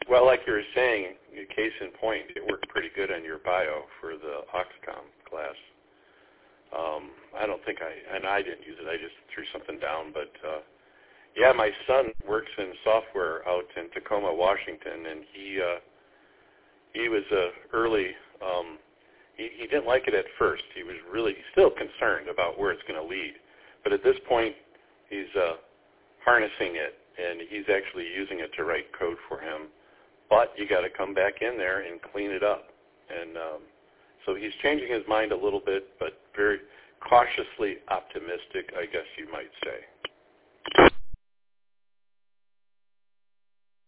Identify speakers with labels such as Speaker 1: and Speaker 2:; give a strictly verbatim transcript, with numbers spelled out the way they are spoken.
Speaker 1: Well, like you were saying, case in point, it worked pretty good on your bio for the Oxcom class. Um, I don't think I, and I didn't use it. I just threw something down. But, uh, yeah, my son works in software out in Tacoma, Washington, and he uh, he was uh, early. Um, he, he didn't like it at first. He was really still concerned about where it's going to lead. But at this point, he's uh, harnessing it, and he's actually using it to write code for him. But you got to come back in there and clean it up. And um, so he's changing his mind a little bit, but very cautiously optimistic, I guess you might say.